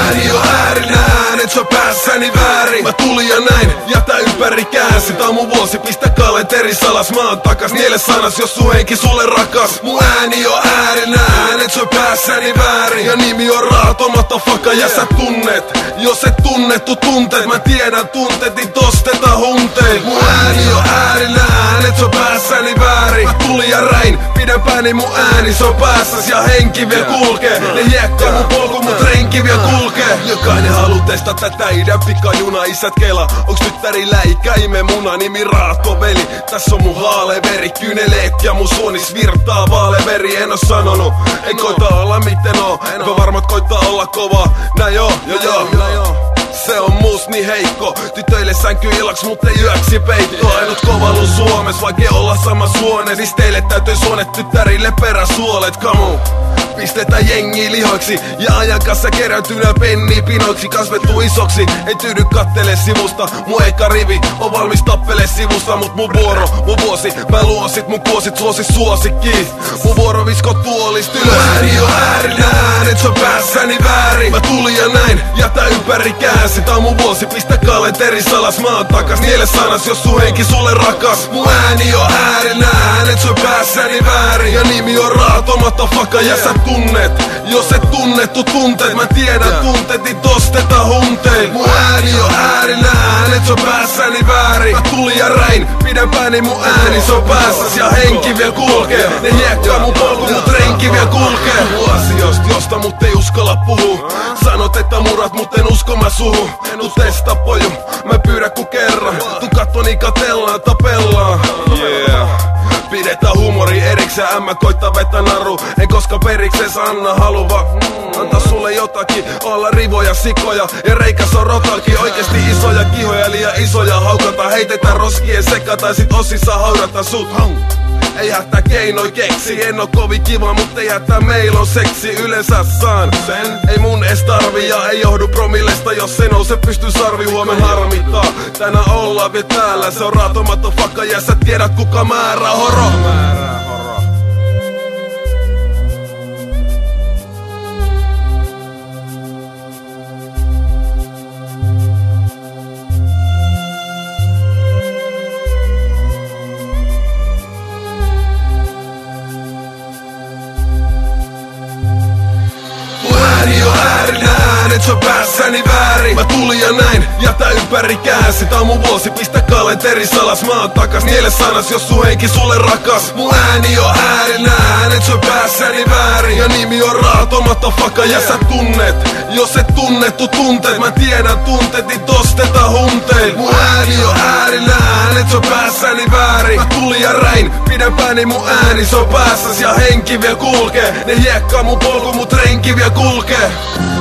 ääni on äärinään, et se on päässäni väärin. Mä tulin ja näin, jätä ympäri käänsi. Tää on mun vuosi, pistä kalenterissa alas. Mä oon takas, niele sanas, jos sun henki sulle rakas. Mun ääni on äärinään, et se on päässäni väärin. Ja nimi on raatomatta faka ja sä tunnet. Jos et tunnettu tunteet, mä tiedän tunteet, niin tosteta hunteet. Mun ääni on äärinään, et se on päässäni väärin. Mä tulin ja räin, pidempäni mun ääni, se on päässäs ja henki vielä kulkee. Ne hiekkaa mun polku, mut renki vielä kulkee. Jokainen haluu testaa tätä idän pikajuna, isät kela. Onks tyttäri läikä, ime muna, nimi Raatoveli. Tässä on mun haaleveri, kyneleet ja mun suonis virtaa vaaleveri. En oo sanonut, en koita olla miten oo. Mä varmat koittaa olla kova, näin joo. Se on muust niin heikko. Tytöille sänky illaks, mut ei yöksi peittoa. Ainut kovalu Suomes, vaikea olla sama suone. Siis teille täytyy suonet, tyttärille peräsuolet. Kamu, pistetään jengi lihoiksi. Ja ajan kanssa keräytynä penni pinoiksi. Kasvettu isoksi, ei tyydy kattele sivusta. Mun eka rivi on valmis tappele sivusta. Mut mun vuoro, mun vuosi, mä luon sit mun kuosit suosi suosikki. Mun vuoro visko tuolist ylös. Ääni on äärinään, et se on päässäni väärin. Mä tulin ja näin, jätä ympäri käänsi. Tää on mun vuosi, pistä kalenterissa alas. Mä oon takas, niele sanas, jos sun henki sulle rakas. Mun ääni on äärinään, et se on päässäni väärin. Ja nimi on raatomatta faka ja sä tunnet. Jos et tunnettu tunteet, mä tiedän tunteet, niin tosteta hunteet. Mun ääni on äärinään, et se on päässäni väärin. Mä tulin ja räin, pidempäni mun ääni, se on päässäs ja henki vielä kulkee. Ne hiekkaa mun polku, mut renki vielä kulkee. Mun asioista, josta mut ei uskalla puhua. Sanot, että murrat, mut en usko mä suhu. Tuu testa poju, mä pyydä ku kerran. Tuu katso niin katellaan, tapellaan. Pidetään huumori erikseen, ämmä koittaa vettä naru. En koska perikseen anna haluva antaa sulle jotakin, olla rivoja, sikoja. Ja reikäs on rotalki, oikeesti isoja kihoja, liian isoja haukata. Heitetään roskien seka tai sit osissa haudata sut. Ei hätää keinoi keksi, en oo kovin kiva, mut ei hätää meillä on seksi. Yleensä saan sen, ei mun ees tarvi ja ei johdu promillesta. Jos se nouse pystyy sarvi huomen harmittaa. Tänään ollaan vielä täällä, se on raatomaton fakka ja sä tiedät kuka määrää horo. Et se on päässäni väärin. Mä tulin ja näin, jätä ympäri käänsi. Tää on mun vuosi, pistä kalenterissa alas. Mä oon takas, niele sanas, jos sun henki sulle rakas. Mun ääni on äärinään, et se on päässäni väärin. Ja nimi on raatomatta faka ja sä tunnet. Jos et tunnettu tunteet, mä tiedän tunteet, niin tosteta hunteet. Mun ääni on äärinään, et se on päässäni väärin. Mä tulin ja räin, pidempäni mun ääni, se on päässäs ja henki vielä kulkee. Ne hiekkaa mun polku, mut renki vielä kulkee.